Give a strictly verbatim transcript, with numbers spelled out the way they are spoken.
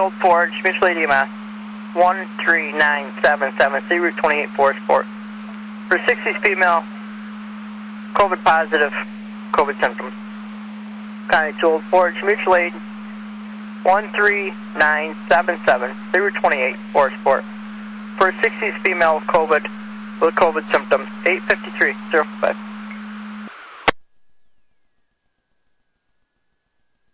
Old Forge, mutual aid E M S, one three nine seven seven, C Route twenty-eight Forest Port. For sixties female, COVID positive, COVID symptoms. Contact to Old Forge, mutual aid, one three nine seven seven, C Route twenty-eight Forest Port. For sixties female with COVID, with COVID symptoms, eight five three zero five.